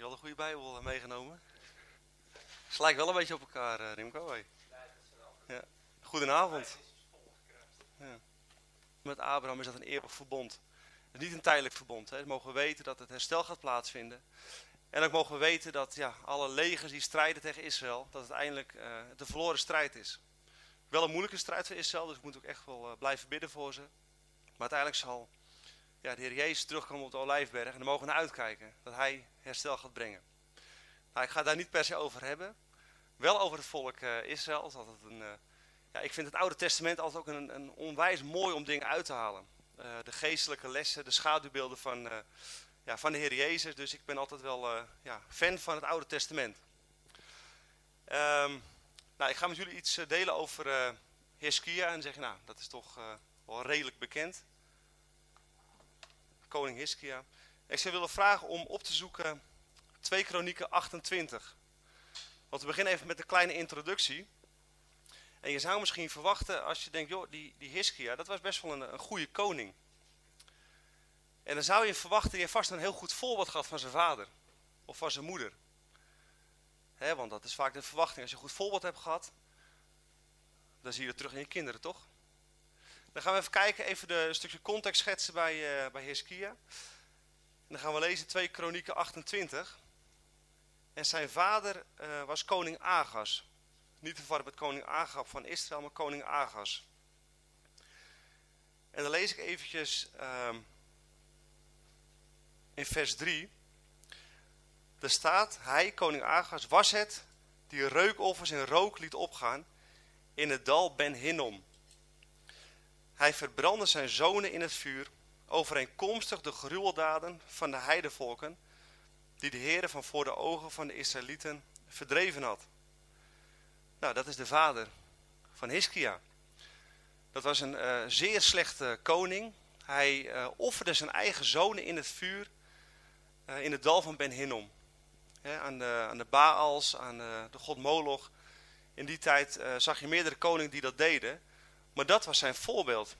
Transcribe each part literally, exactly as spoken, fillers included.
Je had een goede Bijbel meegenomen. Ze lijkt wel een beetje op elkaar, uh, Rimco. Hey. Ja. Goedenavond. Ja. Met Abraham is dat een eeuwig verbond. Het is niet een tijdelijk verbond. Hè. We mogen weten dat het herstel gaat plaatsvinden. En ook mogen we weten dat ja, alle legers die strijden tegen Israël, dat het uiteindelijk uh, de verloren strijd is. Wel een moeilijke strijd voor Israël, dus ik moet ook echt wel uh, blijven bidden voor ze. Maar uiteindelijk zal ja, de Heer Jezus terugkomen op de Olijfberg en dan mogen we naar uitkijken dat Hij herstel gaat brengen. Nou, ik ga het daar niet per se over hebben. Wel over het volk uh, Israël. Dat altijd een, uh, ja, ik vind het Oude Testament altijd ook een, een onwijs mooi om dingen uit te halen. Uh, de geestelijke lessen, de schaduwbeelden van, uh, ja, van de Heer Jezus. Dus ik ben altijd wel uh, ja, fan van het Oude Testament. Um, nou, ik ga met jullie iets uh, delen over uh, Hiskia. En dan zeg je, nou, dat is toch uh, wel redelijk bekend. Koning Hiskia. Ik zou willen vragen om op te zoeken twee Kronieken achtentwintig. Want we beginnen even met een kleine introductie. En je zou misschien verwachten als je denkt, joh, die, die Hiskia, dat was best wel een, een goede koning. En dan zou je verwachten, die heeft vast een heel goed voorbeeld gehad van zijn vader. Of van zijn moeder. He, want dat is vaak de verwachting. Als je een goed voorbeeld hebt gehad, dan zie je het terug in je kinderen, toch? Dan gaan we even kijken, even de, een stukje context schetsen bij, uh, bij Hiskia. En dan gaan we lezen twee Kronieken achtentwintig. En zijn vader uh, was koning Agas. Niet te verwarren met koning Agab van Israël, maar koning Agas. En dan lees ik eventjes uh, in vers drie. Er staat, hij, koning Agas, was het die reukoffers in rook liet opgaan in het dal Ben Hinnom. Hij verbrandde zijn zonen in het vuur, overeenkomstig de gruweldaden van de heidevolken, die de Heere van voor de ogen van de Israëlieten verdreven had. Nou, dat is de vader van Hiskia. Dat was een uh, zeer slechte koning. Hij uh, offerde zijn eigen zonen in het vuur uh, in het dal van Ben Hinnom. He, aan, de, aan de Baals, aan uh, de god Moloch. In die tijd uh, zag je meerdere koningen die dat deden. Maar dat was zijn voorbeeld.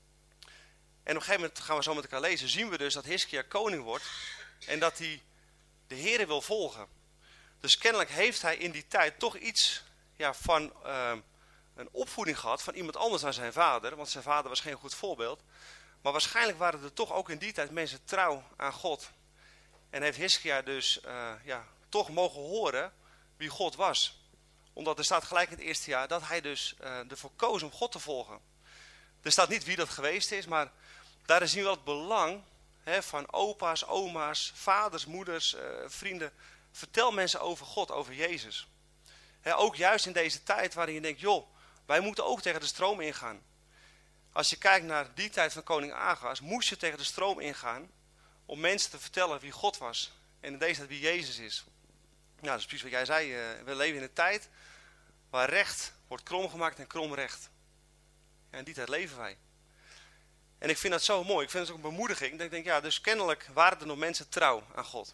En op een gegeven moment, gaan we zo met elkaar lezen, zien we dus dat Hiskia koning wordt. En dat hij de Heere wil volgen. Dus kennelijk heeft hij in die tijd toch iets ja, van uh, een opvoeding gehad van iemand anders dan zijn vader. Want zijn vader was geen goed voorbeeld. Maar waarschijnlijk waren er toch ook in die tijd mensen trouw aan God. En heeft Hiskia dus uh, ja, toch mogen horen wie God was. Omdat er staat gelijk in het eerste jaar dat hij dus uh, ervoor koos om God te volgen. Er staat niet wie dat geweest is, maar daar zien we wel het belang hè, van opa's, oma's, vaders, moeders, uh, vrienden. Vertel mensen over God, over Jezus. He, ook juist in deze tijd waarin je denkt, joh, wij moeten ook tegen de stroom ingaan. Als je kijkt naar die tijd van koning Agas, moest je tegen de stroom ingaan om mensen te vertellen wie God was. En in deze tijd wie Jezus is. Nou, dat is precies wat jij zei. Uh, we leven in een tijd waar recht wordt krom gemaakt en krom recht. Ja, in die tijd leven wij. En ik vind dat zo mooi. Ik vind het ook een bemoediging. Ik denk, ja, dus kennelijk waren er nog mensen trouw aan God.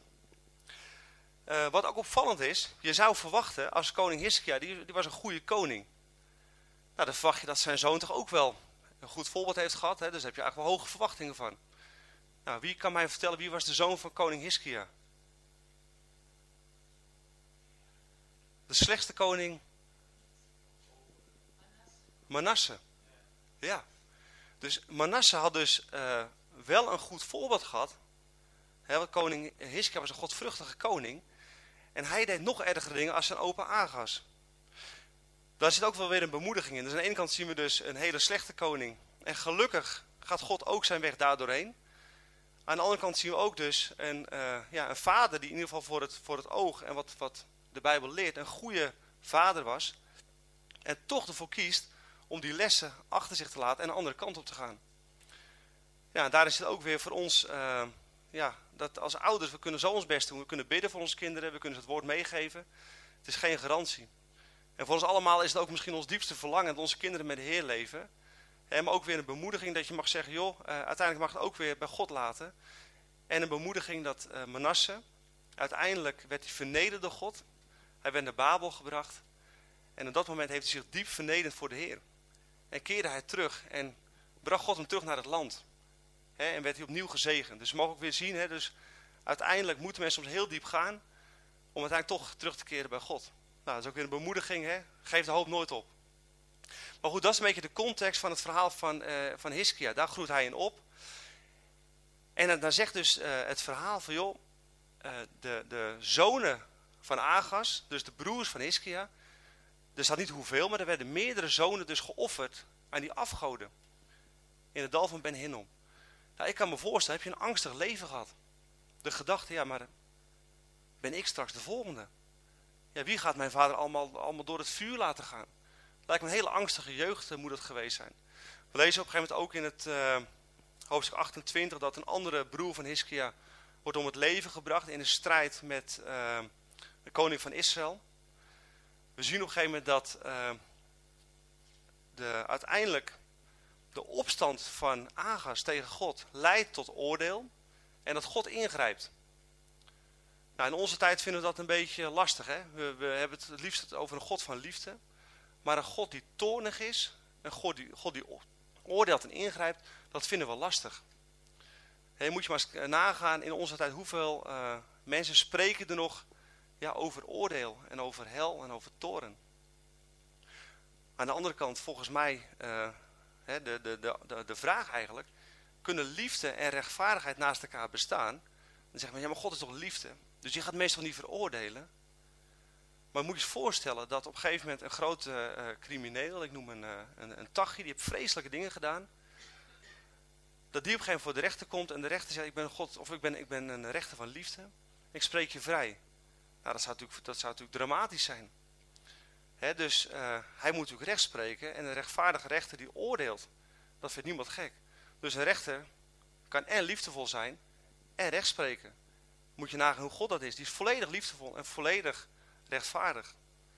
Uh, wat ook opvallend is, je zou verwachten als koning Hiskia, die, die was een goede koning. Nou, dan verwacht je dat zijn zoon toch ook wel een goed voorbeeld heeft gehad. Hè? Dus daar heb je eigenlijk wel hoge verwachtingen van. Nou, wie kan mij vertellen, wie was de zoon van koning Hiskia? De slechtste koning? Manasse. Ja. Dus Manasse had dus uh, wel een goed voorbeeld gehad. He, want koning Hiskia was een godvruchtige koning. En hij deed nog ergere dingen als zijn opa Agas. Daar zit ook wel weer een bemoediging in. Dus aan de ene kant zien we dus een hele slechte koning. En gelukkig gaat God ook zijn weg daardoorheen. Aan de andere kant zien we ook dus een, uh, ja, een vader die in ieder geval voor het, voor het oog en wat, wat de Bijbel leert een goede vader was. En toch ervoor kiest om die lessen achter zich te laten en een andere kant op te gaan. Ja, daar is het ook weer voor ons, uh, ja, dat als ouders, we kunnen zo ons best doen. We kunnen bidden voor onze kinderen, we kunnen ze het woord meegeven. Het is geen garantie. En voor ons allemaal is het ook misschien ons diepste verlangen dat onze kinderen met de Heer leven. He, maar ook weer een bemoediging dat je mag zeggen, joh, uh, uiteindelijk mag het ook weer bij God laten. En een bemoediging dat uh, Manasse, uiteindelijk werd hij vernederd door God. Hij werd naar Babel gebracht. En op dat moment heeft hij zich diep vernederd voor de Heer. En keerde hij terug en bracht God hem terug naar het land. He, en werd hij opnieuw gezegend. Dus we mogen ook weer zien, he, dus uiteindelijk moeten mensen soms heel diep gaan. om uiteindelijk toch terug te keren bij God. Nou, dat is ook weer een bemoediging, hè? Geef de hoop nooit op. Maar goed, dat is een beetje de context van het verhaal van, uh, van Hiskia. Daar groeit hij in op. En dan zegt dus uh, het verhaal van, joh, uh, de, de zonen van Agas, dus de broers van Hiskia, er staat niet hoeveel, maar er werden meerdere zonen dus geofferd aan die afgoden. In het dal van Ben Hinnom. Nou, ik kan me voorstellen, heb je een angstig leven gehad? De gedachte, ja, maar ben ik straks de volgende? Ja, wie gaat mijn vader allemaal, allemaal door het vuur laten gaan? Lijkt me een hele angstige jeugd uh, moet het geweest zijn. We lezen op een gegeven moment ook in het uh, hoofdstuk achtentwintig dat een andere broer van Hiskia wordt om het leven gebracht in een strijd met uh, de koning van Israël. We zien op een gegeven moment dat uh, de, uiteindelijk de opstand van Agas tegen God leidt tot oordeel en dat God ingrijpt. Nou, in onze tijd vinden we dat een beetje lastig. Hè? We, we hebben het het liefst over een God van liefde. Maar een God die toornig is, een God die, God die oordeelt en ingrijpt, dat vinden we lastig. En moet je maar eens nagaan in onze tijd hoeveel uh, mensen spreken er nog ja, over oordeel en over hel en over toorn. Aan de andere kant, volgens mij, uh, hè, de, de, de, de vraag eigenlijk, kunnen liefde en rechtvaardigheid naast elkaar bestaan? Dan zeggen we, ja, maar God is toch liefde? Dus je gaat meestal niet veroordelen. Maar moet je je voorstellen dat op een gegeven moment een grote uh, crimineel, ik noem een, uh, een, een tachie, die heeft vreselijke dingen gedaan. Dat die op een gegeven moment voor de rechter komt en de rechter zegt, ik ben God, of ik ben, ik ben een rechter van liefde. Ik spreek je vrij. Nou, dat zou natuurlijk, dat zou natuurlijk dramatisch zijn. He, dus uh, hij moet natuurlijk recht spreken en een rechtvaardige rechter die oordeelt. Dat vindt niemand gek. Dus een rechter kan en liefdevol zijn en recht spreken. Moet je nagaan hoe God dat is. Die is volledig liefdevol en volledig rechtvaardig.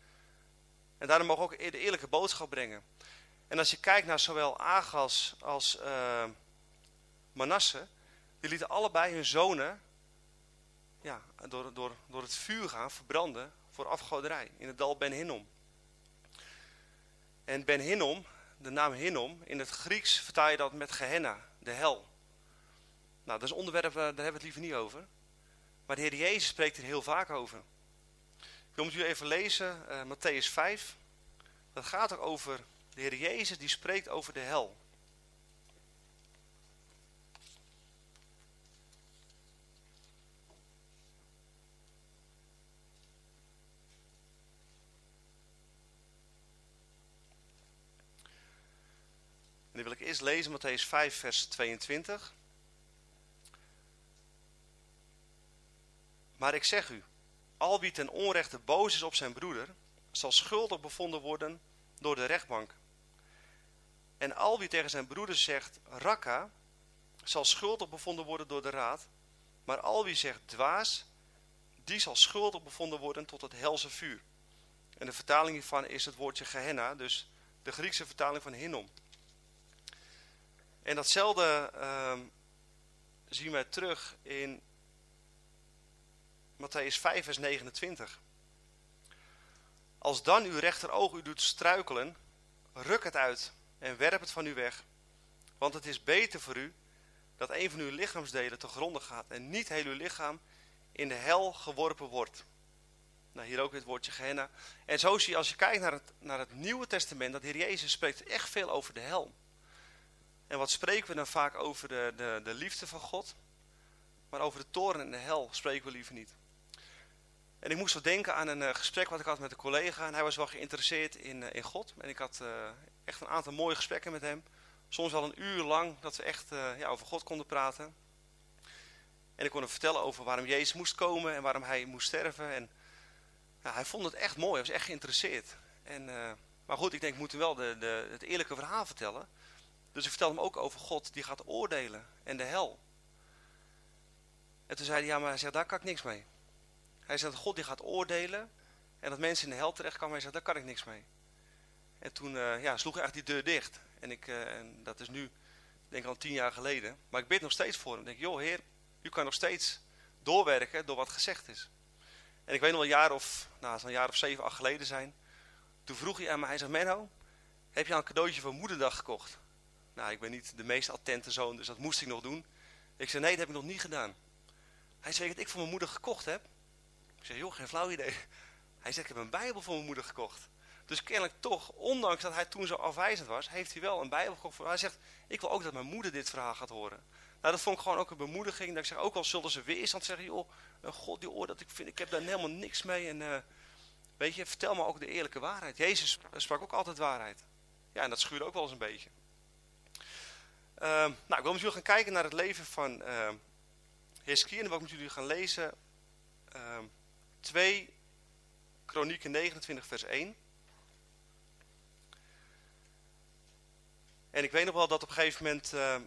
En daarom mogen we ook de eerlijke boodschap brengen. En als je kijkt naar zowel Agas als uh, Manasse, die lieten allebei hun zonen ja, door, door, door het vuur gaan verbranden voor afgoderij in het dal Ben Hinnom. En Ben Hinnom, de naam Hinnom, in het Grieks vertaal je dat met Gehenna, de hel. Nou, dat is een onderwerp, daar hebben we het liever niet over. Maar de Heer Jezus spreekt er heel vaak over. Ik wil met u even lezen, uh, Matthäus vijf. Dat gaat ook over de Heer Jezus, die spreekt over de hel. En die wil ik eerst lezen, Matthäus vijf, vers tweeëntwintig. Maar ik zeg u, al wie ten onrechte boos is op zijn broeder, zal schuldig bevonden worden door de rechtbank. En al wie tegen zijn broeder zegt, rakka, zal schuldig bevonden worden door de raad. Maar al wie zegt dwaas, die zal schuldig bevonden worden tot het helse vuur. En de vertaling hiervan is het woordje Gehenna, dus de Griekse vertaling van Hinnom. En datzelfde uh, zien wij terug in Matthäus vijf, vers negenentwintig. Als dan uw rechteroog u doet struikelen, ruk het uit en werp het van u weg. Want het is beter voor u dat een van uw lichaamsdelen te gronde gaat en niet heel uw lichaam in de hel geworpen wordt. Nou, hier ook het woordje Gehenna. En zo zie je, als je kijkt naar het, naar het Nieuwe Testament, dat de Heer Jezus spreekt echt veel over de hel. En wat spreken we dan vaak over de, de, de liefde van God? Maar over de toorn en de hel spreken we liever niet. En ik moest zo denken aan een uh, gesprek wat ik had met een collega. En hij was wel geïnteresseerd in, uh, in God. En ik had uh, echt een aantal mooie gesprekken met hem. Soms wel een uur lang dat we echt uh, ja, over God konden praten. En ik kon hem vertellen over waarom Jezus moest komen en waarom hij moest sterven. En ja, hij vond het echt mooi, hij was echt geïnteresseerd. En, uh, maar goed, ik denk ik moet hem wel de, de, het eerlijke verhaal vertellen. Dus ik vertelde hem ook over God die gaat oordelen en de hel. En toen zei hij, ja, maar hij zegt, daar kan ik niks mee. Hij zegt, God die gaat oordelen en dat mensen in de hel terechtkomen. Hij zegt, daar kan ik niks mee. En toen uh, ja, sloeg hij echt die deur dicht. En, ik, uh, en dat is nu, denk ik al tien jaar geleden. Maar ik bid nog steeds voor hem. Ik denk, joh Heer, u kan nog steeds doorwerken door wat gezegd is. En ik weet nog wel een jaar of, nou het zal een jaar of zeven, acht geleden zijn. Toen vroeg hij aan mij, hij zegt, Menno, heb je al een cadeautje voor moederdag gekocht? Nou, ik ben niet de meest attente zoon, dus dat moest ik nog doen. Ik zei, nee, dat heb ik nog niet gedaan. Hij zei, weet je wat ik voor mijn moeder gekocht heb? Ik zei, joh, geen flauw idee. Hij zegt, ik heb een Bijbel voor mijn moeder gekocht. Dus kennelijk toch, ondanks dat hij toen zo afwijzend was, heeft hij wel een Bijbel gekocht. Hij zegt, ik wil ook dat mijn moeder dit verhaal gaat horen. Nou, dat vond ik gewoon ook een bemoediging. Dat ik zeg, ook al zullen ze weerstand zeggen, joh, God die oor dat ik vind, ik heb daar helemaal niks mee. En uh, weet je, vertel me ook de eerlijke waarheid. Jezus sprak ook altijd waarheid. Ja, en dat schuurde ook wel eens een beetje. Uh, nou, ik wil met jullie gaan kijken naar het leven van uh, Hizkia. En dan wil ik met jullie gaan lezen uh, twee Kronieken negenentwintig vers één. En ik weet nog wel dat op een gegeven moment uh,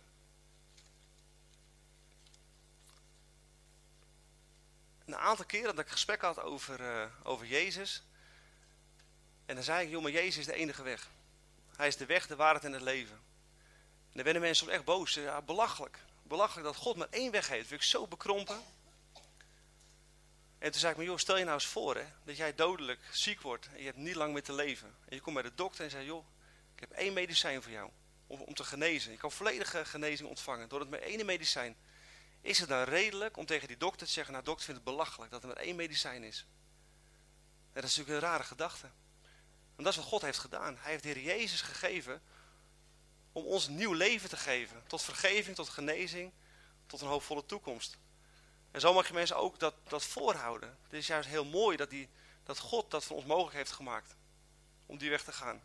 een aantal keren dat ik gesprek had over, uh, over Jezus. En dan zei ik, joh, maar Jezus is de enige weg. Hij is de weg, de waarheid en het leven. En dan werden mensen soms echt boos. Ja, belachelijk. Belachelijk dat God maar één weg heeft. Dat vind ik zo bekrompen. En toen zei ik me, joh, stel je nou eens voor hè, dat jij dodelijk ziek wordt en je hebt niet lang meer te leven. En je komt bij de dokter en zegt, joh, ik heb één medicijn voor jou. Om, om te genezen. Je kan volledige genezing ontvangen door het maar één medicijn. Is het dan redelijk om tegen die dokter te zeggen, nou dokter vindt het belachelijk dat er maar één medicijn is. En dat is natuurlijk een rare gedachte. Want dat is wat God heeft gedaan. Hij heeft de Heer Jezus gegeven om ons een nieuw leven te geven. Tot vergeving, tot genezing, tot een hoopvolle toekomst. En zo mag je mensen ook dat, dat voorhouden. Het is juist heel mooi dat, die, dat God dat voor ons mogelijk heeft gemaakt. Om die weg te gaan.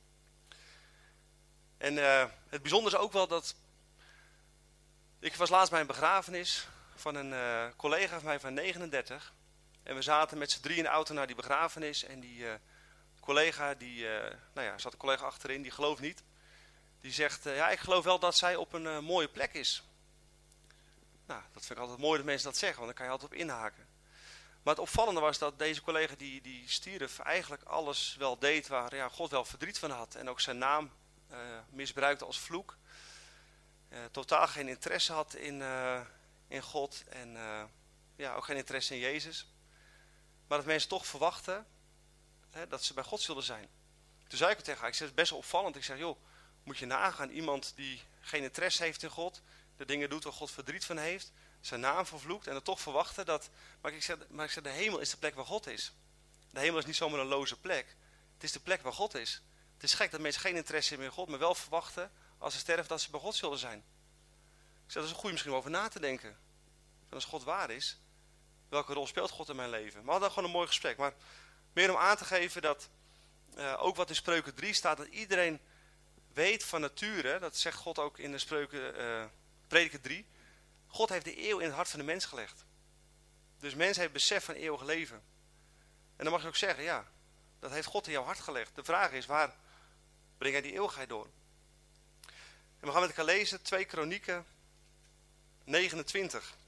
En uh, het bijzondere is ook wel dat... Ik was laatst bij een begrafenis van een uh, collega van mij van negenendertig. En we zaten met z'n drie in de auto naar die begrafenis. En die uh, collega, die, uh, nou ja, zat een collega achterin, die gelooft niet. Die zegt, uh, ja, ik geloof wel dat zij op een uh, mooie plek is. Nou, dat vind ik altijd mooi dat mensen dat zeggen, want dan kan je altijd op inhaken. Maar het opvallende was dat deze collega die, die stierf eigenlijk alles wel deed waar ja, God wel verdriet van had. En ook zijn naam uh, misbruikte als vloek. Uh, totaal geen interesse had in, uh, in God en uh, ja, ook geen interesse in Jezus. Maar dat mensen toch verwachten hè, dat ze bij God zullen zijn. Toen zei ik het tegen haar, ik zei, het is best wel opvallend. Ik zeg, joh, moet je nagaan, iemand die geen interesse heeft in God, de dingen doet waar God verdriet van heeft, zijn naam vervloekt en dan toch verwachten dat... Maar ik, zeg, maar ik zeg, de hemel is de plek waar God is. De hemel is niet zomaar een loze plek. Het is de plek waar God is. Het is gek dat mensen geen interesse hebben in God, maar wel verwachten als ze sterven dat ze bij God zullen zijn. Ik zeg, dat is een goede misschien om over na te denken. En als God waar is, welke rol speelt God in mijn leven? Maar we hadden gewoon een mooi gesprek. Maar meer om aan te geven dat uh, ook wat in Spreuken drie staat, dat iedereen weet van nature, dat zegt God ook in de Spreuken, uh, Prediker drie, God heeft de eeuw in het hart van de mens gelegd. Dus mens heeft besef van eeuwig leven. En dan mag je ook zeggen, ja, dat heeft God in jouw hart gelegd. De vraag is, waar breng jij die eeuwigheid door? En we gaan met elkaar lezen, twee Kronieken negenentwintig.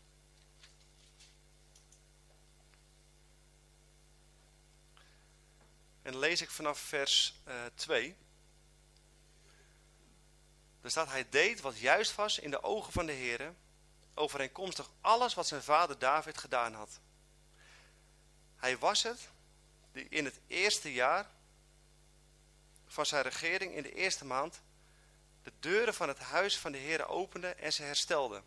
En dan lees ik vanaf vers uh, twee. Er staat, hij deed wat juist was in de ogen van de Heere, overeenkomstig alles wat zijn vader David gedaan had. Hij was het die in het eerste jaar van zijn regering, in de eerste maand, de deuren van het huis van de Heere opende en ze herstelde.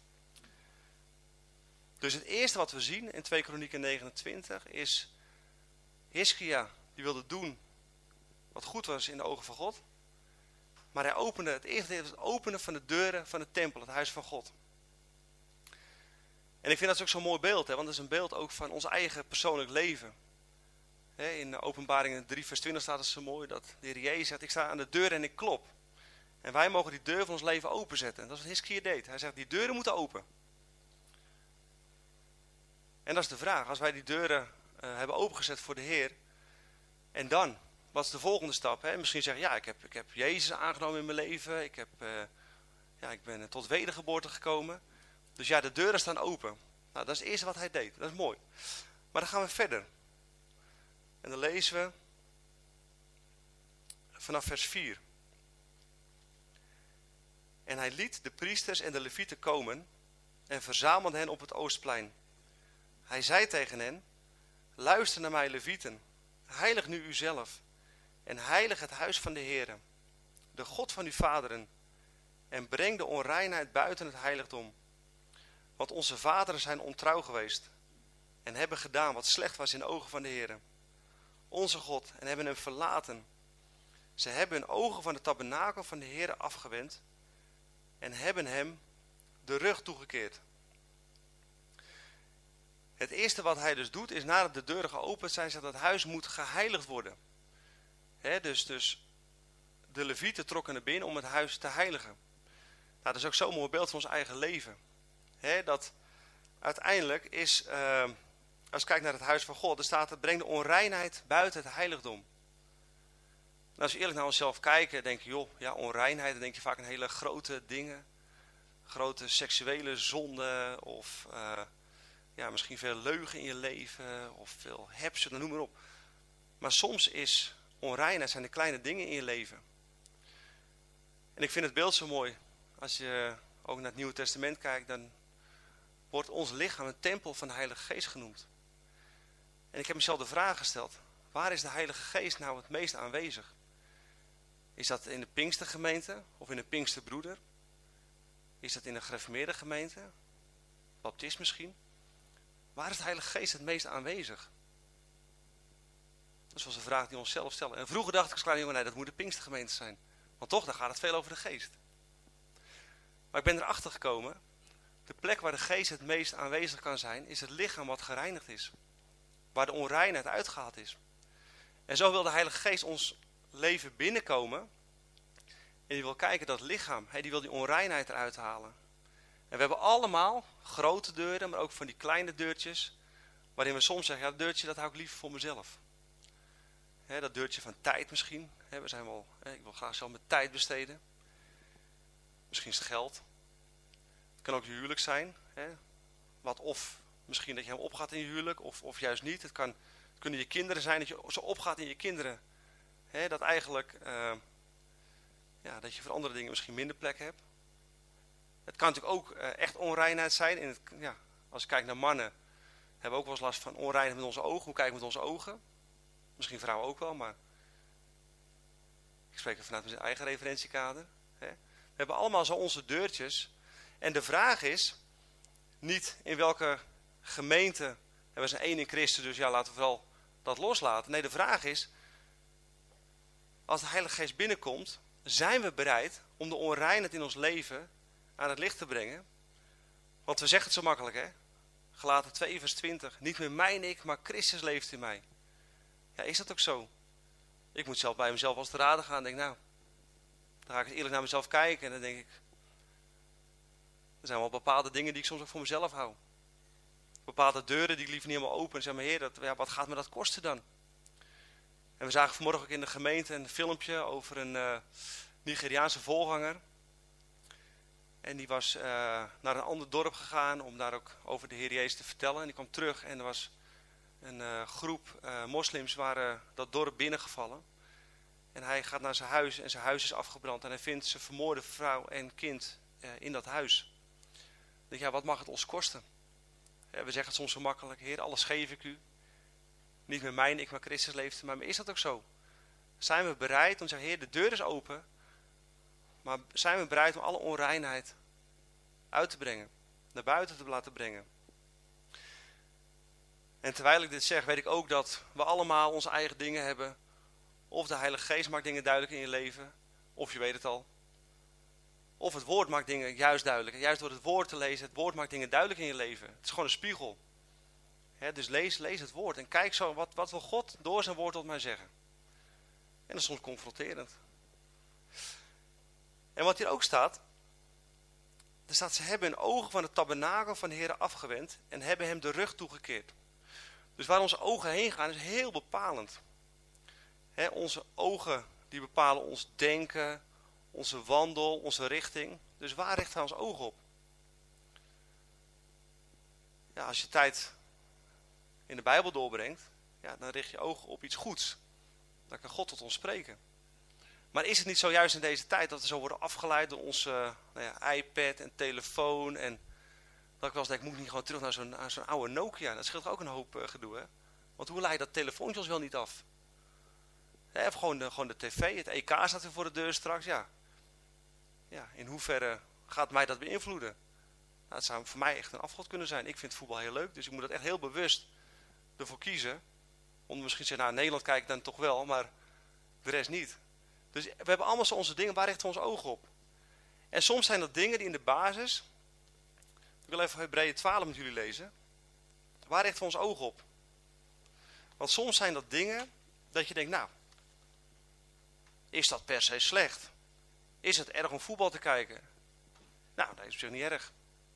Dus het eerste wat we zien in twee Kronieken negenentwintig is Hizkia, die wilde doen wat goed was in de ogen van God. Maar hij opende, het eerste deel was het openen van de deuren van de tempel, het huis van God. En ik vind dat ook zo'n mooi beeld, hè, want dat is een beeld ook van ons eigen persoonlijk leven. Hè, in Openbaringen drie vers twintig staat het zo mooi dat de Heer Jezus zegt, ik sta aan de deur en ik klop. En wij mogen die deur van ons leven openzetten. Dat is wat Hizkia deed. Hij zegt, die deuren moeten open. En dat is de vraag, als wij die deuren uh, hebben opengezet voor de Heer, en dan, wat is de volgende stap? Hè? Misschien zeggen, ja, ik heb, ik heb Jezus aangenomen in mijn leven, ik, heb, uh, ja, ik ben tot wedergeboorte gekomen. Dus ja, de deuren staan open. Nou, dat is het eerste wat hij deed, dat is mooi. Maar dan gaan we verder. En dan lezen we vanaf vers vier. En hij liet de priesters en de levieten komen en verzamelde hen op het Oostplein. Hij zei tegen hen, luister naar mij levieten, heilig nu uzelf en heilig het huis van de Heere, de God van uw vaderen, en breng de onreinheid buiten het heiligdom. Want onze vaderen zijn ontrouw geweest. en hebben gedaan wat slecht was in de ogen van de Heer, onze God, en hebben hem verlaten. Ze hebben hun ogen van de tabernakel van de Heer afgewend en hebben hem de rug toegekeerd. Het eerste wat hij dus doet is, nadat de deuren geopend zijn, zegt dat het huis moet geheiligd worden. He, dus, dus de levieten trokken naar binnen om het huis te heiligen. Nou, dat is ook zo'n mooi beeld van ons eigen leven. He, dat uiteindelijk is, uh, als je kijkt naar het huis van God, er staat, het brengt de onreinheid buiten het heiligdom. En als we eerlijk naar onszelf kijken, denk je, joh, ja, onreinheid, dan denk je vaak aan hele grote dingen. Grote seksuele zonden of uh, ja, misschien veel leugen in je leven of veel hebzucht, noem maar op. Maar soms is onreinheid zijn de kleine dingen in je leven. En ik vind het beeld zo mooi. Als je ook naar het Nieuwe Testament kijkt, dan wordt ons lichaam een tempel van de Heilige Geest genoemd. En ik heb mezelf de vraag gesteld, waar is de Heilige Geest nou het meest aanwezig? Is dat in de Pinkstergemeente of in de Pinksterbroeder? Is dat in de gereformeerde gemeente? Baptist misschien? Waar is de Heilige Geest het meest aanwezig? Dat was een vraag die we onszelf stellen. En vroeger dacht ik als kleine jongen, nee, dat moet de Pinkstergemeente zijn. Want toch, daar gaat het veel over de Geest. Maar ik ben erachter gekomen, de plek waar de Geest het meest aanwezig kan zijn, is het lichaam wat gereinigd is. Waar de onreinheid uitgehaald is. En zo wil de Heilige Geest ons leven binnenkomen. En die wil kijken dat lichaam, hey, die wil die onreinheid eruit halen. En we hebben allemaal grote deuren, maar ook van die kleine deurtjes. Waarin we soms zeggen, ja, dat deurtje dat hou ik liever voor mezelf. He, dat deurtje van tijd misschien. He, we zijn wel, he, ik wil graag zelf mijn tijd besteden. Misschien is het geld. Het kan ook je huwelijk zijn. He. Wat of misschien dat je hem opgaat in je huwelijk, of, of juist niet. Het, kan, het kunnen je kinderen zijn, dat je zo opgaat in je kinderen. He, dat eigenlijk, uh, ja, dat je voor andere dingen misschien minder plek hebt. Het kan natuurlijk ook uh, echt onreinheid zijn. In het, ja, als je kijkt naar mannen, hebben we ook wel eens last van onreinheid met onze ogen. Hoe kijken we met onze ogen? Misschien vrouwen ook wel, maar ik spreek er vanuit mijn eigen referentiekader. Hè. We hebben allemaal zo onze deurtjes. En de vraag is niet in welke gemeente, we zijn één in Christus, dus ja, laten we vooral dat loslaten. Nee, de vraag is, als de Heilige Geest binnenkomt, zijn we bereid om de onreinheid in ons leven aan het licht te brengen? Want we zeggen het zo makkelijk, hè? Galaten twee vers twintig, niet meer mij en ik, maar Christus leeft in mij. Ja, is dat ook zo? Ik moet zelf bij mezelf als te raden gaan en denk, nou, dan ga ik eens eerlijk naar mezelf kijken en dan denk ik, er zijn wel bepaalde dingen die ik soms ook voor mezelf hou. Bepaalde deuren die ik liever niet helemaal open en zeg maar, heer, dat, ja, wat gaat me dat kosten dan? En we zagen vanmorgen ook in de gemeente een filmpje over een uh, Nigeriaanse voorganger. En die was uh, naar een ander dorp gegaan om daar ook over de Heer Jezus te vertellen. En die kwam terug en er was een uh, groep uh, moslims waren dat dorp binnengevallen. En hij gaat naar zijn huis en zijn huis is afgebrand. En hij vindt zijn vermoorde vrouw en kind uh, in dat huis. Dan denk ik, ja, wat mag het ons kosten? Ja, we zeggen het soms zo makkelijk, Heer, alles geef ik u. Niet meer mijn, ik maar Christus leeft. Maar is dat ook zo? Zijn we bereid om te zeggen, Heer, de deur is open. Maar zijn we bereid om alle onreinheid uit te brengen? Naar buiten te laten brengen? En terwijl ik dit zeg, weet ik ook dat we allemaal onze eigen dingen hebben. Of de Heilige Geest maakt dingen duidelijk in je leven. Of je weet het al. Of het woord maakt dingen juist duidelijk. En juist door het woord te lezen, het woord maakt dingen duidelijk in je leven. Het is gewoon een spiegel. He, dus lees, lees het woord en kijk zo, wat, wat wil God door zijn woord tot mij zeggen. En dat is soms confronterend. En wat hier ook staat, er staat, ze hebben hun ogen van het tabernakel van de Heer afgewend en hebben hem de rug toegekeerd. Dus waar onze ogen heen gaan is heel bepalend. He, onze ogen die bepalen ons denken, onze wandel, onze richting. Dus waar richten we ons ogen op? Ja, als je tijd in de Bijbel doorbrengt, ja, dan richt je ogen op iets goeds. Dan kan God tot ons spreken. Maar is het niet zo juist in deze tijd dat we zo worden afgeleid door onze nou ja, iPad en telefoon en dat ik wel eens denk, moet ik niet gewoon terug naar zo'n, naar zo'n oude Nokia? Dat scheelt ook een hoop uh, gedoe, hè? Want hoe leid je dat telefoontje ons wel niet af? He, of gewoon de, gewoon de tv, het E K staat weer voor de deur straks, ja. Ja, in hoeverre gaat mij dat beïnvloeden? Nou, het zou voor mij echt een afgod kunnen zijn. Ik vind voetbal heel leuk, dus ik moet dat echt heel bewust ervoor kiezen. Om misschien te zeggen, nou, Nederland kijk ik dan toch wel, maar de rest niet. Dus we hebben allemaal zo onze dingen, waar richten we ons oog op? En soms zijn dat dingen die in de basis... Ik wil even Hebreeën twaalf met jullie lezen. Waar richten we ons oog op? Want soms zijn dat dingen dat je denkt, nou, is dat per se slecht? Is het erg om voetbal te kijken? Nou, dat is op zich niet erg.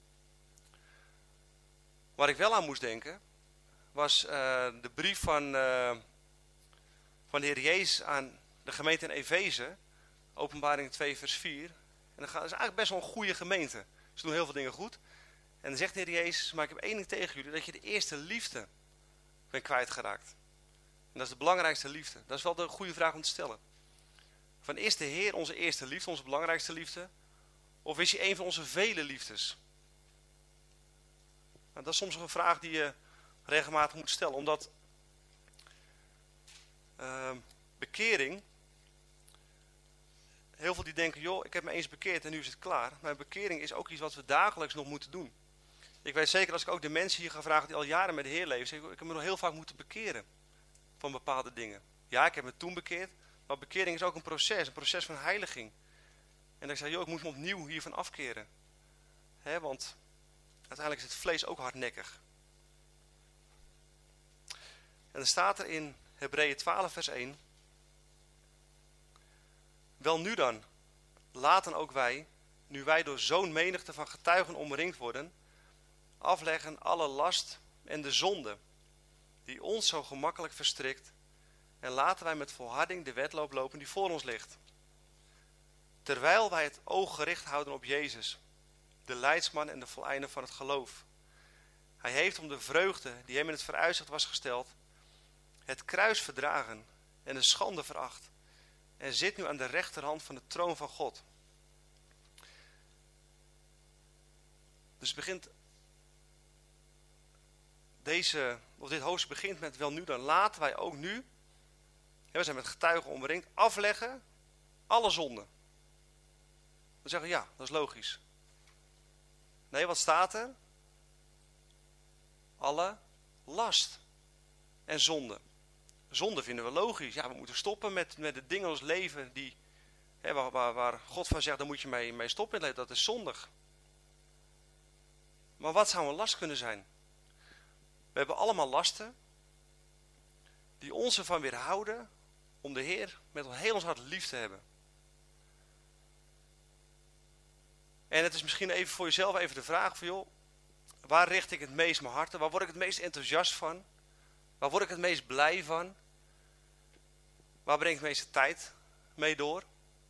Waar ik wel aan moest denken, was uh, de brief van, uh, van de Heer Jezus aan de gemeente in Efeze, Openbaring twee vers vier. En dat is eigenlijk best wel een goede gemeente. Ze doen heel veel dingen goed. En dan zegt de Heer Jezus, maar ik heb één ding tegen jullie, dat je de eerste liefde bent kwijtgeraakt. En dat is de belangrijkste liefde. Dat is wel de goede vraag om te stellen. Van is de Heer onze eerste liefde, onze belangrijkste liefde? Of is hij een van onze vele liefdes? Nou, dat is soms een vraag die je regelmatig moet stellen. Omdat uh, bekering, heel veel die denken, joh, ik heb me eens bekeerd en nu is het klaar. Maar bekering is ook iets wat we dagelijks nog moeten doen. Ik weet zeker, als ik ook de mensen hier ga vragen die al jaren met de Heer leven, zeg ik, ik heb me nog heel vaak moeten bekeren van bepaalde dingen. Ja, ik heb me toen bekeerd, maar bekering is ook een proces, een proces van heiliging. En dan zeg ik, joh, ik moet me opnieuw hiervan afkeren. He, want uiteindelijk is het vlees ook hardnekkig. En dan staat er in Hebreeën twaalf vers één. Wel nu dan, laten ook wij, nu wij door zo'n menigte van getuigen omringd worden, afleggen alle last en de zonde die ons zo gemakkelijk verstrikt, en laten wij met volharding de wedloop lopen die voor ons ligt. Terwijl wij het oog gericht houden op Jezus, de leidsman en de voleinder van het geloof. Hij heeft om de vreugde die hem in het vooruitzicht was gesteld, het kruis verdragen en de schande veracht, en zit nu aan de rechterhand van de troon van God. Dus het begint, deze, of dit hoofdstuk begint met, wel nu dan, laten wij ook nu, we zijn met getuigen omringd, afleggen alle zonden. Dan zeggen we, ja, dat is logisch. Nee, wat staat er? Alle last en zonde. Zonde vinden we logisch. Ja, we moeten stoppen met, met de dingen in ons leven die, hè, waar, waar, waar God van zegt, daar moet je mee, mee stoppen in het leven. Dat is zondig. Maar wat zou een last kunnen zijn? We hebben allemaal lasten die ons ervan weerhouden om de Heer met heel ons hart lief te hebben. En het is misschien even voor jezelf even de vraag van, joh, waar richt ik het meest mijn hart? Waar word ik het meest enthousiast van? Waar word ik het meest blij van? Waar breng ik de meeste tijd mee door?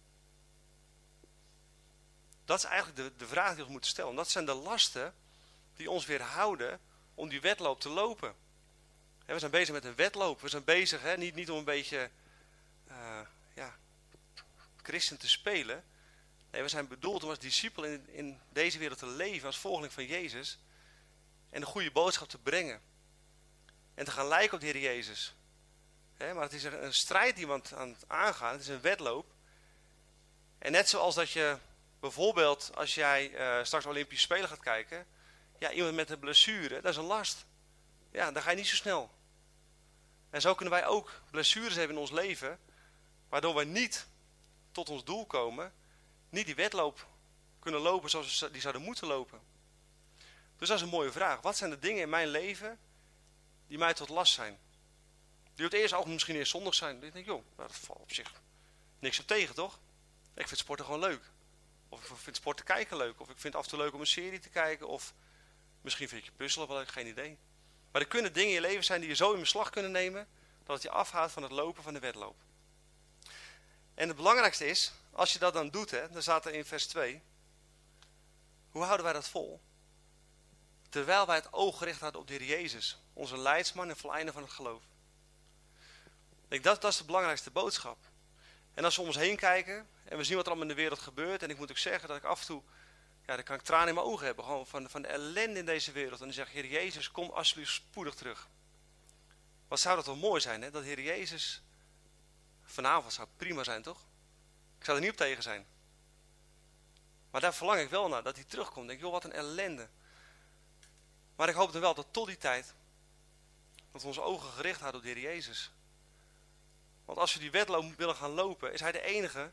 Dat is eigenlijk de, de vraag die we ons moeten stellen. Dat zijn de lasten die ons weerhouden om die wedloop te lopen. We zijn bezig met een wedloop. We zijn bezig, hè, niet, niet om een beetje uh, ja, christen te spelen. Nee, we zijn bedoeld om als discipel in, in deze wereld te leven, als volgeling van Jezus. En de goede boodschap te brengen. En te gaan lijken op de Heer Jezus. He, maar het is een, een strijd die we aan het aangaan. Het is een wedloop. En net zoals dat je bijvoorbeeld, als jij uh, straks Olympische Spelen gaat kijken. Ja, iemand met een blessure, dat is een last. Ja, dan ga je niet zo snel. En zo kunnen wij ook blessures hebben in ons leven. Waardoor wij niet tot ons doel komen. Niet die wedloop kunnen lopen zoals we die zouden moeten lopen. Dus dat is een mooie vraag. Wat zijn de dingen in mijn leven die mij tot last zijn? Die op het eerste ogenblik misschien eerst zondig zijn. Dan denk ik, joh, dat valt op zich niks op tegen, toch? Ik vind sporten gewoon leuk. Of ik vind sporten kijken leuk. Of ik vind het af en toe leuk om een serie te kijken. Of misschien vind je puzzelen wel leuk, geen idee. Maar er kunnen dingen in je leven zijn die je zo in beslag kunnen nemen, dat het je afhoudt van het lopen van de wedloop. En het belangrijkste is, als je dat dan doet, hè, dan staat er in vers twee. Hoe houden wij dat vol? Terwijl wij het oog gericht hadden op de Heer Jezus, onze leidsman en voleinder van het geloof. Ik denk, dat, dat is de belangrijkste boodschap. En als we om ons heen kijken en we zien wat er allemaal in de wereld gebeurt, en ik moet ook zeggen dat ik af en toe, ja, dan kan ik tranen in mijn ogen hebben, gewoon van, van de ellende in deze wereld. En dan zeg ik, Heer Jezus, kom alsjeblieft spoedig terug. Wat zou dat wel mooi zijn, hè? Dat Heer Jezus vanavond zou prima zijn, toch? Ik zou er niet op tegen zijn. Maar daar verlang ik wel naar, dat hij terugkomt. Ik denk, joh, wat een ellende. Maar ik hoop dan wel dat tot die tijd, dat we onze ogen gericht houden op de Heer Jezus. Want als we die wedloop willen gaan lopen, is hij de enige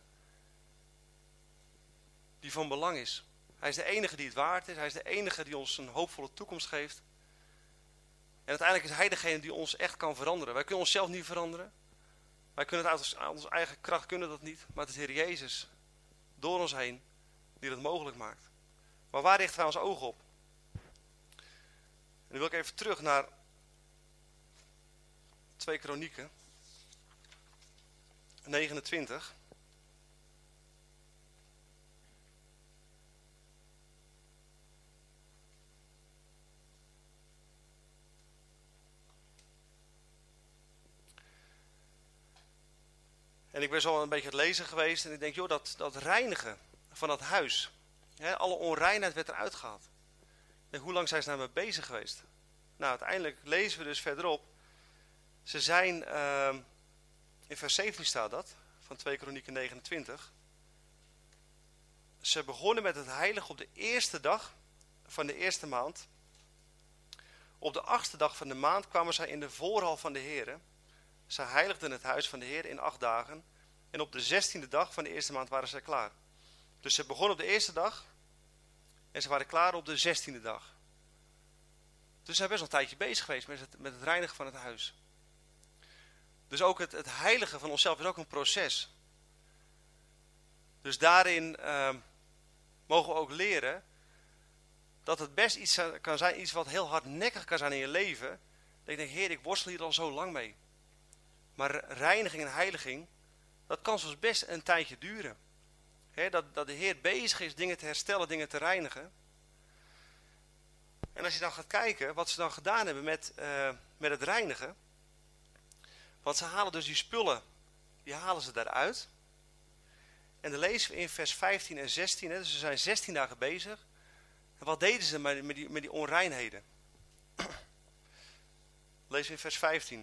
die van belang is. Hij is de enige die het waard is. Hij is de enige die ons een hoopvolle toekomst geeft. En uiteindelijk is hij degene die ons echt kan veranderen. Wij kunnen onszelf niet veranderen. Wij kunnen het uit onze eigen kracht kunnen dat niet. Maar het is de Heer Jezus door ons heen die dat mogelijk maakt. Maar waar richten wij ons ogen op? En nu wil ik even terug naar twee Kronieken negenentwintig. En ik ben zo een beetje het lezen geweest en ik denk, joh, dat, dat reinigen van dat huis. Hè, alle onreinheid werd eruit gehaald. En hoe lang zijn ze daarmee bezig geweest? Nou, uiteindelijk lezen we dus verderop. Ze zijn, uh, in vers zeventien staat dat, van twee Kronieken negenentwintig. Ze begonnen met het heilig op de eerste dag van de eerste maand. Op de achtste dag van de maand kwamen zij in de voorhal van de Heere. Zij heiligden het huis van de Heer in acht dagen. En op de zestiende dag van de eerste maand waren zij klaar. Dus ze begonnen op de eerste dag. En ze waren klaar op de zestiende dag. Dus ze zijn best wel een tijdje bezig geweest met het, met het reinigen van het huis. Dus ook het, het heiligen van onszelf is ook een proces. Dus daarin uh, mogen we ook leren dat het best iets kan zijn, iets wat heel hardnekkig kan zijn in je leven. Dat je denkt, Heer, ik worstel hier al zo lang mee. Maar reiniging en heiliging, dat kan soms best een tijdje duren. He, dat, dat de Heer bezig is dingen te herstellen, dingen te reinigen. En als je dan gaat kijken wat ze dan gedaan hebben met, uh, met het reinigen. Want ze halen dus die spullen, die halen ze daaruit. En dan lezen we in vers vijftien en zestien, hè, dus ze zijn zestien dagen bezig. En wat deden ze met, met, die, met die onreinheden? Lezen we in vers vijftien.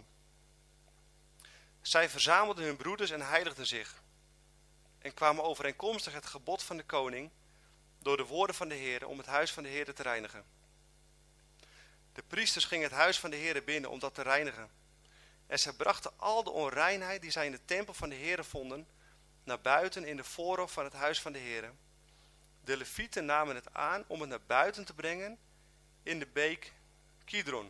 Zij verzamelden hun broeders en heiligden zich. En kwamen overeenkomstig het gebod van de koning door de woorden van de Heer om het huis van de Heer te reinigen. De priesters gingen het huis van de Heer binnen om dat te reinigen. En zij brachten al de onreinheid die zij in de tempel van de Heer vonden naar buiten in de voorhof van het huis van de Heer. De Levieten namen het aan om het naar buiten te brengen in de beek Kidron.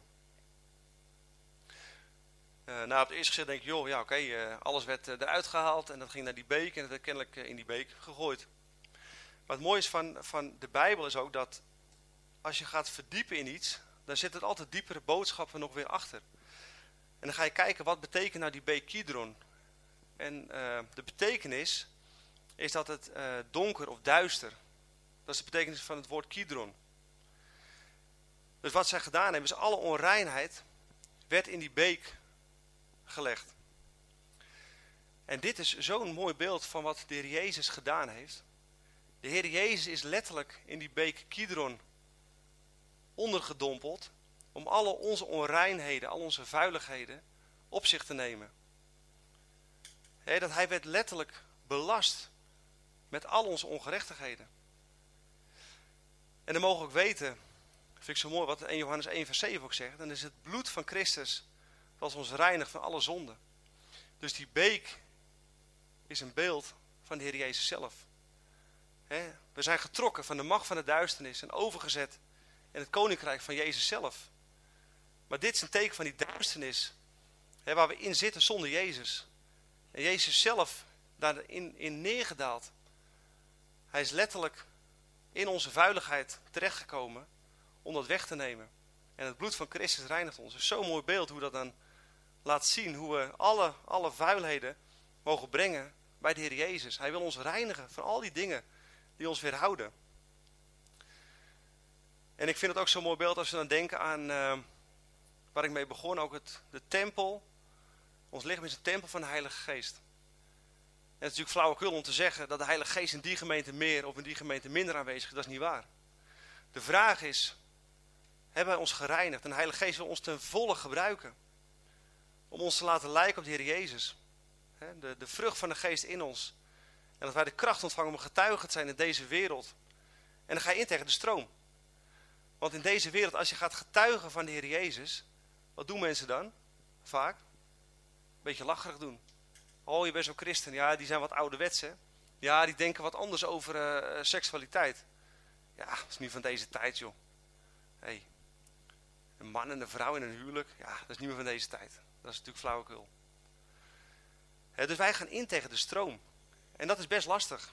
Uh, nou, op het eerste gezicht denk ik, joh, ja oké, okay, uh, alles werd uh, eruit gehaald en dat ging naar die beek en dat werd kennelijk uh, in die beek gegooid. Maar het mooie is van, van de Bijbel is ook dat als je gaat verdiepen in iets, dan zit er altijd diepere boodschappen nog weer achter. En dan ga je kijken, wat betekent nou die beek Kidron? En uh, de betekenis is dat het uh, donker of duister. Dat is de betekenis van het woord Kidron. Dus wat zij gedaan hebben, is alle onreinheid werd in die beek gelegd. En dit is zo'n mooi beeld van wat de Heer Jezus gedaan heeft. De Heer Jezus is letterlijk in die beek Kidron ondergedompeld om alle onze onreinheden, al onze vuiligheden op zich te nemen. He, dat hij werd letterlijk belast met al onze ongerechtigheden. En dan mogen we ook weten, vind ik zo mooi wat in Johannes één vers zeven ook zegt, dan is het bloed van Christus dat ons reinigt van alle zonden. Dus die beek is een beeld van de Heer Jezus zelf. He, we zijn getrokken van de macht van de duisternis en overgezet in het koninkrijk van Jezus zelf. Maar dit is een teken van die duisternis, he, waar we in zitten zonder Jezus. En Jezus zelf daarin in neergedaald. Hij is letterlijk in onze vuiligheid terechtgekomen om dat weg te nemen. En het bloed van Christus reinigt ons. Het is zo'n mooi beeld hoe dat dan laat zien hoe we alle, alle vuilheden mogen brengen bij de Heer Jezus. Hij wil ons reinigen van al die dingen die ons weerhouden. En ik vind het ook zo'n mooi beeld als we dan denken aan uh, waar ik mee begon, ook het, de tempel. Ons lichaam is een tempel van de Heilige Geest. En het is natuurlijk flauwekul om te zeggen dat de Heilige Geest in die gemeente meer of in die gemeente minder aanwezig is. Dat is niet waar. De vraag is, hebben wij ons gereinigd? En de Heilige Geest wil ons ten volle gebruiken. Om ons te laten lijken op de Heer Jezus. De, de vrucht van de Geest in ons. En dat wij de kracht ontvangen om getuige te zijn in deze wereld. En dan ga je in tegen de stroom. Want in deze wereld, als je gaat getuigen van de Heer Jezus, wat doen mensen dan? Vaak. Een beetje lacherig doen. Oh, je bent zo'n christen. Ja, die zijn wat ouderwets, hè. Ja, die denken wat anders over uh, seksualiteit. Ja, dat is niet van deze tijd, joh. Hey, een man en een vrouw in een huwelijk, ja, dat is niet meer van deze tijd. Dat is natuurlijk flauwekul. He, dus wij gaan in tegen de stroom. En dat is best lastig.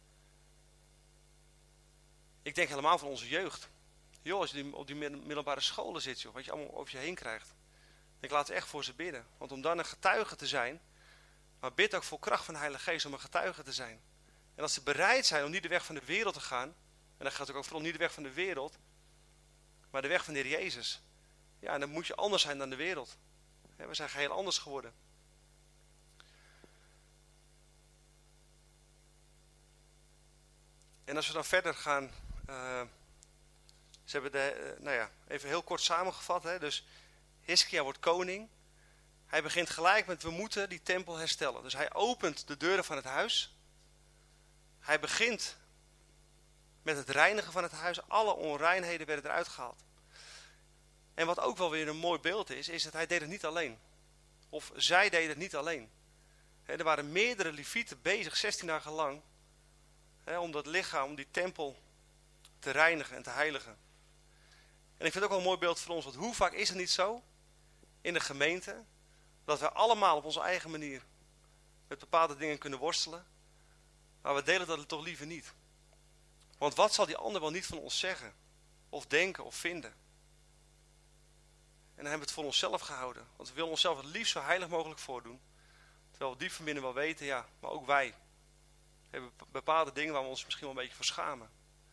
Ik denk helemaal van onze jeugd. Joh, als je op die middelbare scholen zit, joh, wat je allemaal over je heen krijgt. Ik laat echt voor ze bidden. Want om dan een getuige te zijn, maar bid ook voor kracht van de Heilige Geest om een getuige te zijn. En als ze bereid zijn om niet de weg van de wereld te gaan, en dan gaat het ook vooral niet de weg van de wereld, maar de weg van de Heer Jezus. Ja, dan moet je anders zijn dan de wereld. We zijn geheel anders geworden. En als we dan verder gaan, uh, ze hebben de, uh, nou ja, even heel kort samengevat. Hè, dus Hiskia wordt koning. Hij begint gelijk met, we moeten die tempel herstellen. Dus hij opent de deuren van het huis. Hij begint met het reinigen van het huis. Alle onreinheden werden eruit gehaald. En wat ook wel weer een mooi beeld is, is dat hij deed het niet alleen. Of zij deden het niet alleen. He, er waren meerdere levieten bezig, zestien dagen lang, he, om dat lichaam, om die tempel te reinigen en te heiligen. En ik vind het ook wel een mooi beeld voor ons, want hoe vaak is het niet zo in de gemeente, dat we allemaal op onze eigen manier met bepaalde dingen kunnen worstelen, maar we delen dat toch liever niet. Want wat zal die ander wel niet van ons zeggen, of denken, of vinden? En dan hebben we het voor onszelf gehouden. Want we willen onszelf het liefst zo heilig mogelijk voordoen. Terwijl we diep van binnen wel weten, ja, maar ook wij hebben bepaalde dingen waar we ons misschien wel een beetje voor schamen.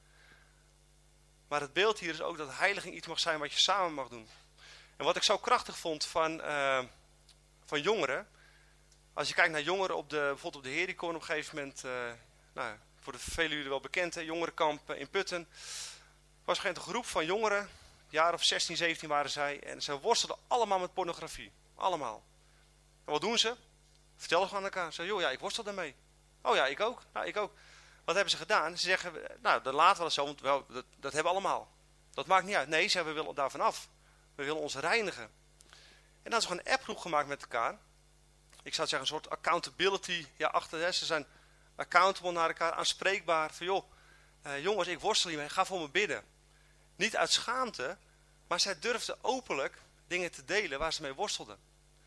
Maar het beeld hier is ook dat heiliging iets mag zijn wat je samen mag doen. En wat ik zo krachtig vond van, uh, van jongeren. Als je kijkt naar jongeren op de, bijvoorbeeld op de Herikon op een gegeven moment. Uh, nou, voor de velen jullie wel bekend, hè, jongerenkamp in Putten. Was een groep van jongeren. Jaar of zestien, zeventien waren zij. En ze worstelden allemaal met pornografie. Allemaal. En wat doen ze? Vertellen ze aan elkaar. Ze zeggen, joh, ja, ik worstel daarmee. Oh ja, ik ook. Nou, ik ook. Wat hebben ze gedaan? Ze zeggen, nou, dan laten we het zo, want wel, dat, dat hebben we allemaal. Dat maakt niet uit. Nee, ze zeggen, we willen daarvan af. We willen ons reinigen. En dan is er gewoon een appgroep gemaakt met elkaar. Ik zou zeggen, een soort accountability. Ja, achter, hè, ze zijn accountable naar elkaar, aanspreekbaar. Van joh, uh, jongens, ik worstel hiermee, ga voor me bidden. Niet uit schaamte, maar zij durfden openlijk dingen te delen waar ze mee worstelden.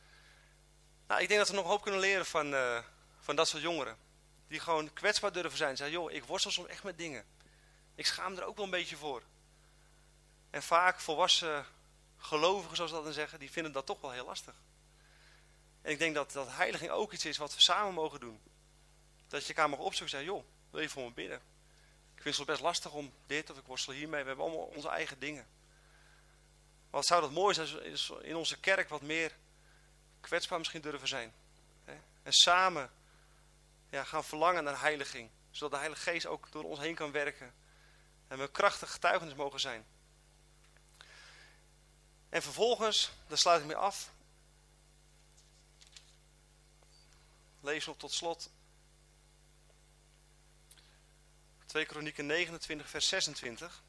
Nou, ik denk dat we nog een hoop kunnen leren van, uh, van dat soort jongeren. Die gewoon kwetsbaar durven zijn. Zeggen, joh, ik worstel soms echt met dingen. Ik schaam er ook wel een beetje voor. En vaak volwassen gelovigen, zoals ze dat dan zeggen, die vinden dat toch wel heel lastig. En ik denk dat, dat heiliging ook iets is wat we samen mogen doen. Dat je elkaar mag opzoeken en zeggen, joh, wil je voor me bidden? Ik vind het best lastig om dit of ik worstel hiermee. We hebben allemaal onze eigen dingen. Wat zou dat mooi zijn als we in onze kerk wat meer kwetsbaar misschien durven zijn. Hè? En samen ja, gaan verlangen naar heiliging. Zodat de Heilige Geest ook door ons heen kan werken. En we krachtig getuigenis mogen zijn. En vervolgens, daar sluit ik mee af. Lees nog tot slot. twee Kronieken negenentwintig vers zesentwintig.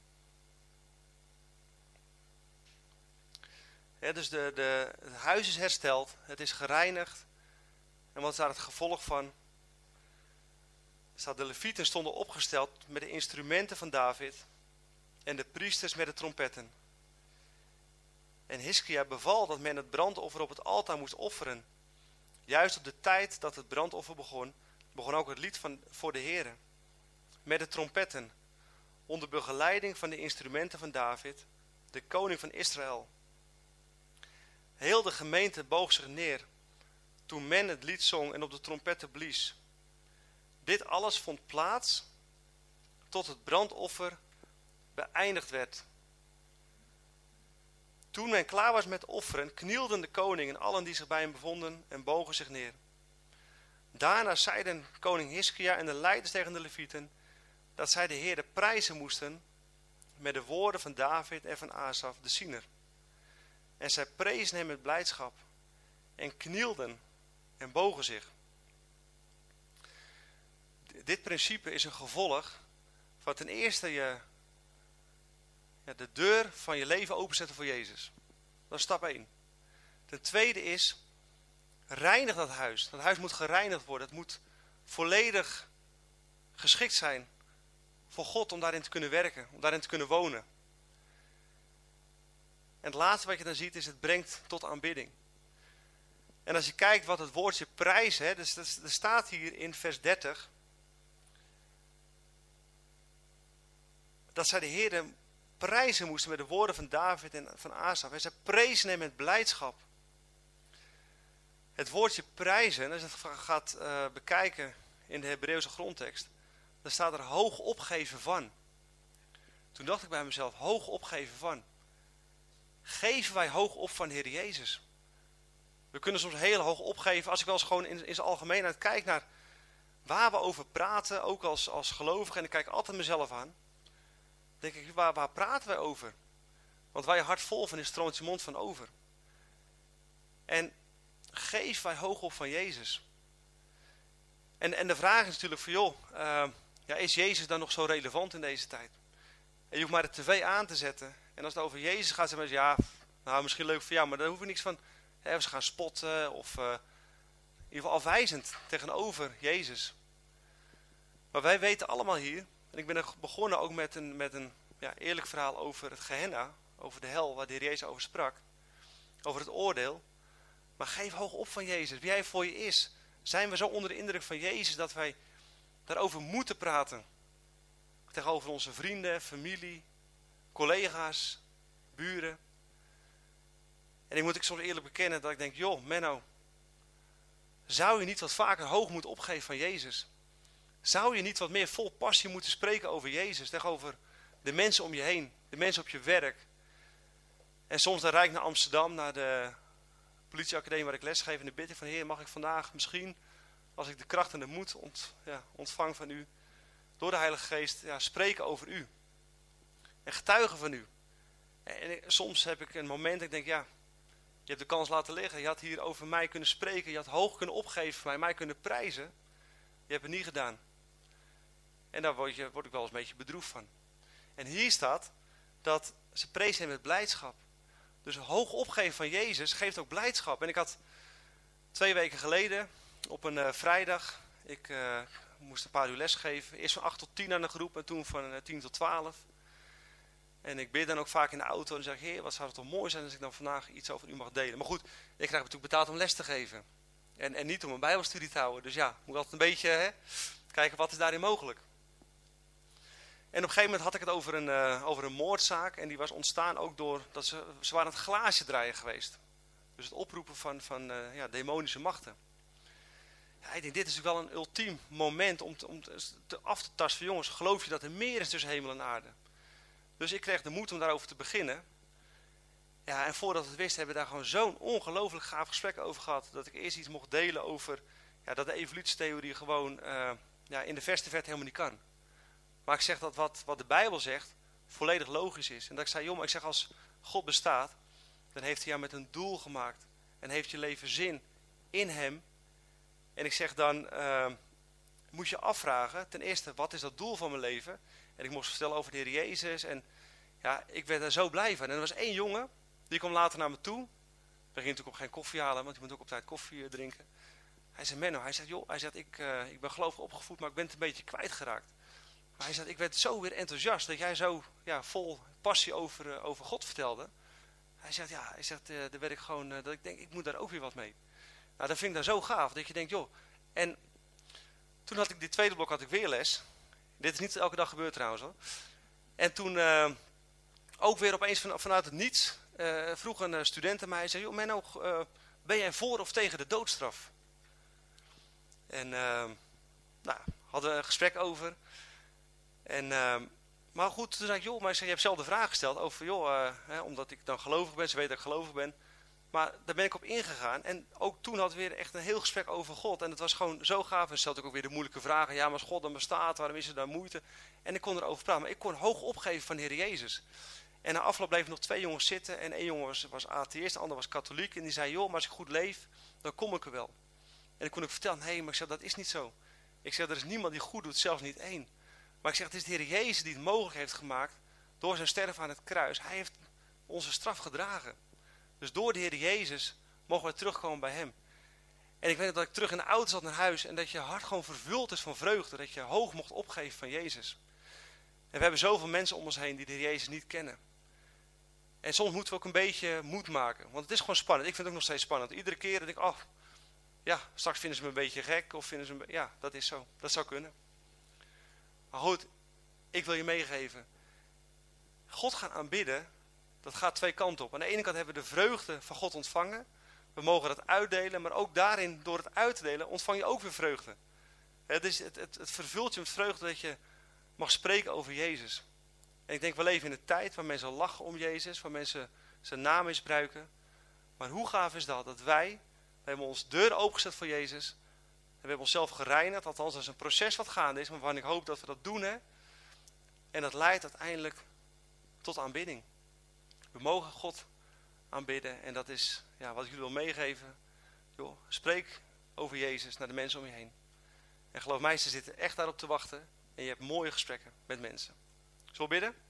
Ja, dus de, de, het huis is hersteld, het is gereinigd. En wat is daar het gevolg van? Staat, de levieten stonden opgesteld met de instrumenten van David en de priesters met de trompetten. En Hiskia beval dat men het brandoffer op het altaar moest offeren. Juist op de tijd dat het brandoffer begon, begon ook het lied van, voor de Heere. Met de trompetten, onder begeleiding van de instrumenten van David, de koning van Israël. Heel de gemeente boog zich neer, toen men het lied zong en op de trompetten blies. Dit alles vond plaats, tot het brandoffer beëindigd werd. Toen men klaar was met offeren, knielden de koning en allen die zich bij hem bevonden en bogen zich neer. Daarna zeiden koning Hiskia en de leiders tegen de levieten, dat zij de Heere prijzen moesten met de woorden van David en van Asaf, de ziener. En zij prezen hem met blijdschap en knielden en bogen zich. Dit principe is een gevolg Van ten eerste je, ja, de deur van je leven openzetten voor Jezus. Dat is stap één. Ten tweede is, reinig dat huis. Dat huis moet gereinigd worden. Het moet volledig geschikt zijn voor God om daarin te kunnen werken, om daarin te kunnen wonen. En het laatste wat je dan ziet is, het brengt tot aanbidding. En als je kijkt wat het woordje prijs, hè, dus er staat hier in vers dertig, dat zij de Heer prijzen moesten met de woorden van David en van Asaf. En zij prezen hem met blijdschap. Het woordje prijzen, als je het gaat uh, bekijken in de Hebreeuwse grondtekst, dan staat er hoog opgeven van. Toen dacht ik bij mezelf, hoog opgeven van. Geven wij hoog op van de Heer Jezus? We kunnen soms heel hoog opgeven. Als ik wel eens gewoon in, in zijn algemeenheid kijk naar waar we over praten, ook als, als gelovige, en ik kijk altijd mezelf aan, denk ik, waar, waar praten wij over? Want waar je hart vol van is, stroomt je mond van over. En geven wij hoog op van Jezus? En, en de vraag is natuurlijk van, joh, uh, ja, is Jezus dan nog zo relevant in deze tijd? En je hoeft maar de tv aan te zetten. En als het over Jezus gaat, zeggen mensen, ja, nou misschien leuk voor jou, maar daar hoef je niks van. Hè, ze gaan spotten of uh, in ieder geval afwijzend tegenover Jezus. Maar wij weten allemaal hier, en ik ben er begonnen ook met een, met een ja, eerlijk verhaal over het Gehenna, over de hel, waar de Heer Jezus over sprak, over het oordeel. Maar geef hoog op van Jezus, wie Hij voor je is. Zijn we zo onder de indruk van Jezus dat wij daarover moeten praten? Tegenover onze vrienden, familie, collega's, buren. En ik moet ik soms eerlijk bekennen dat ik denk, joh, Menno, zou je niet wat vaker hoog moeten opgeven van Jezus? Zou je niet wat meer vol passie moeten spreken over Jezus, tegenover de mensen om je heen, de mensen op je werk? En soms dan rijd ik naar Amsterdam, naar de politieacademie waar ik lesgeef, en dan bid ik van, Heer, mag ik vandaag misschien, als ik de kracht en de moed ont, ja, ontvang van u, door de Heilige Geest, ja, spreken over u. En getuigen van u. En ik, soms heb ik een moment, ik denk, ja, je hebt de kans laten liggen. Je had hier over mij kunnen spreken, je had hoog kunnen opgeven voor mij, mij kunnen prijzen. Je hebt het niet gedaan. En daar word, je, word ik wel eens een beetje bedroefd van. En hier staat dat ze prezen hem met blijdschap. Dus hoog opgeven van Jezus geeft ook blijdschap. En ik had twee weken geleden op een uh, vrijdag, ik uh, moest een paar uur lesgeven. Eerst van acht tot tien aan de groep en toen van uh, tien tot twaalf. En ik bid dan ook vaak in de auto en zeg, Heer, wat zou het toch mooi zijn als ik dan vandaag iets over u mag delen. Maar goed, ik krijg natuurlijk betaald om les te geven. En, en niet om een bijbelstudie te houden. Dus ja, moet altijd een beetje hè, kijken wat is daarin mogelijk. En op een gegeven moment had ik het over een, uh, over een moordzaak. En die was ontstaan ook door, dat ze, ze waren aan het glaasje draaien geweest. Dus het oproepen van, van uh, ja, demonische machten. Ja, ik denk, dit is natuurlijk wel een ultiem moment om, te, om te af te tasten van, jongens, geloof je dat er meer is tussen hemel en aarde? Dus ik kreeg de moed om daarover te beginnen. Ja, en voordat we het wisten hebben we daar gewoon zo'n ongelooflijk gaaf gesprek over gehad. Dat ik eerst iets mocht delen over ja, dat de evolutietheorie gewoon uh, ja, in de verste verte helemaal niet kan. Maar ik zeg dat wat, wat de Bijbel zegt volledig logisch is. En dat ik zei, joh, maar ik zeg als God bestaat, dan heeft hij jou met een doel gemaakt. En heeft je leven zin in hem. En ik zeg dan, uh, moet je afvragen, ten eerste, wat is dat doel van mijn leven? En ik moest vertellen over de Heer Jezus. En ja, ik werd daar zo blij van. En er was één jongen, die kwam later naar me toe. We gingen natuurlijk ook geen koffie halen, want je moet ook op tijd koffie drinken. Hij zei, Menno, hij zegt, joh, hij zegt, ik, uh, ik ben gelovig opgevoed, maar ik ben het een beetje kwijtgeraakt. Maar hij zegt, ik werd zo weer enthousiast dat jij zo ja, vol passie over, uh, over God vertelde. Hij zegt, ja, hij zegt, uh, daar werd ik gewoon, uh, dat ik denk, ik moet daar ook weer wat mee. Nou, dat vind ik dan zo gaaf, dat je denkt, joh. En toen had ik dit tweede blok, had ik weer les. Dit is niet elke dag gebeurd trouwens hoor. En toen uh, ook weer opeens van, vanuit het niets uh, vroeg een uh, student aan mij. Hij zei, joh Menno, uh, ben jij voor of tegen de doodstraf? En uh, nou, hadden we een gesprek over. En, uh, maar goed, toen zei ik, joh, maar ik zei, je hebt zelf de vraag gesteld over, joh, uh, hè, omdat ik dan gelovig ben, ze weten dat ik gelovig ben. Maar daar ben ik op ingegaan. En ook toen hadden we weer echt een heel gesprek over God. En het was gewoon zo gaaf. En stelde ik ook weer de moeilijke vragen. Ja, maar als God dan bestaat, waarom is er dan moeite? En ik kon erover praten. Maar ik kon hoog opgeven van de Heer Jezus. En na afloop bleven nog twee jongens zitten. En één jongen was, was atheïst, de ander was katholiek. En die zei, joh, maar als ik goed leef, dan kom ik er wel. En ik kon ook vertellen, nee, maar ik zeg, dat is niet zo. Ik zeg, er is niemand die goed doet, zelfs niet één. Maar ik zeg, het is de Heer Jezus die het mogelijk heeft gemaakt door zijn sterven aan het kruis. Hij heeft onze straf gedragen. Dus door de Heer Jezus mogen we terugkomen bij hem. En ik weet dat ik terug in de auto zat naar huis en dat je hart gewoon vervuld is van vreugde. Dat je hoog mocht opgeven van Jezus. En we hebben zoveel mensen om ons heen die de Heer Jezus niet kennen. En soms moeten we ook een beetje moed maken. Want het is gewoon spannend. Ik vind het ook nog steeds spannend. Iedere keer dat ik, oh, ja, straks vinden ze me een beetje gek. Of vinden ze me, ja, dat is zo. Dat zou kunnen. Maar goed, ik wil je meegeven. God gaan aanbidden, dat gaat twee kanten op. Aan de ene kant hebben we de vreugde van God ontvangen. We mogen dat uitdelen, maar ook daarin, door het uit te delen, ontvang je ook weer vreugde. Het, is, het, het, het vervult je met vreugde dat je mag spreken over Jezus. En ik denk, we leven in een tijd waar mensen lachen om Jezus, waar mensen zijn naam misbruiken. Maar hoe gaaf is dat, dat wij, we hebben ons deur opengezet voor Jezus. En we hebben onszelf gereinigd, althans dat is een proces wat gaande is, maar waarvan ik hoop dat we dat doen. Hè? En dat leidt uiteindelijk tot aanbidding. We mogen God aanbidden en dat is ja, wat ik jullie wil meegeven. Joh, spreek over Jezus naar de mensen om je heen. En geloof mij, ze zitten echt daarop te wachten en je hebt mooie gesprekken met mensen. Zullen we bidden?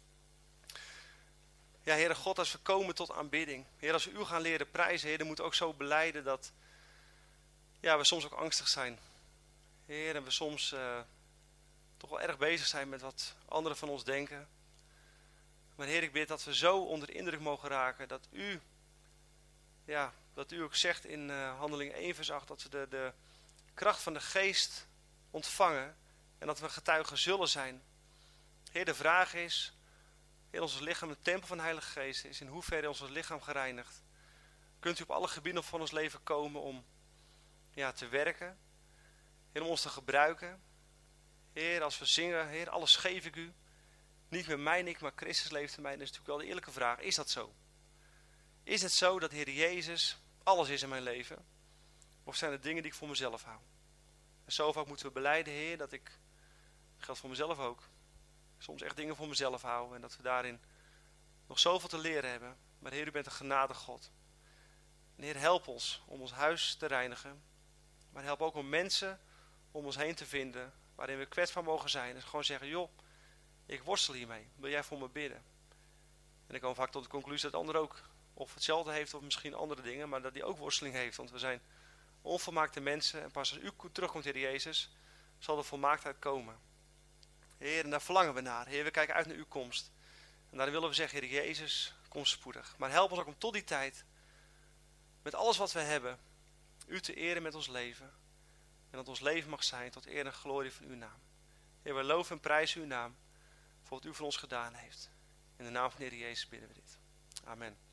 Ja, Heere God, als we komen tot aanbidding. Heer, als we u gaan leren prijzen, Heer, dan moeten we ook zo belijden dat ja, we soms ook angstig zijn. Heer, en we soms uh, toch wel erg bezig zijn met wat anderen van ons denken. Maar Heer, ik bid dat we zo onder de indruk mogen raken dat u, ja, dat u ook zegt in uh, Handeling één vers acht, dat we de, de kracht van de geest ontvangen en dat we getuigen zullen zijn. Heer, de vraag is, Heer, ons lichaam een tempel van de Heilige Geest is, in hoeverre ons lichaam gereinigd. Kunt u op alle gebieden van ons leven komen om ja, te werken, Heer, om ons te gebruiken. Heer, als we zingen, Heer, alles geef ik u. Niet meer mij, ik, maar Christus leeft in mij. Dat is natuurlijk wel de eerlijke vraag. Is dat zo? Is het zo dat Heer Jezus alles is in mijn leven? Of zijn er dingen die ik voor mezelf hou? En zo vaak moeten we belijden, Heer, dat ik, dat geldt voor mezelf ook, soms echt dingen voor mezelf hou. En dat we daarin nog zoveel te leren hebben. Maar Heer, u bent een genadig God. En Heer, help ons om ons huis te reinigen. Maar help ook om mensen om ons heen te vinden waarin we kwetsbaar mogen zijn. En gewoon zeggen, joh, ik worstel hiermee. Wil jij voor me bidden? En ik kom vaak tot de conclusie dat de ander ook of hetzelfde heeft of misschien andere dingen, maar dat hij ook worsteling heeft. Want we zijn onvolmaakte mensen en pas als u terugkomt, Heer Jezus, zal de volmaaktheid komen. Heer, en daar verlangen we naar. Heer, we kijken uit naar uw komst. En daarin willen we zeggen, Heer Jezus, kom spoedig. Maar help ons ook om tot die tijd, met alles wat we hebben, u te eren met ons leven. En dat ons leven mag zijn tot eer en glorie van uw naam. Heer, we loven en prijzen uw naam voor wat u voor ons gedaan heeft. In de naam van de Heer Jezus bidden we dit. Amen.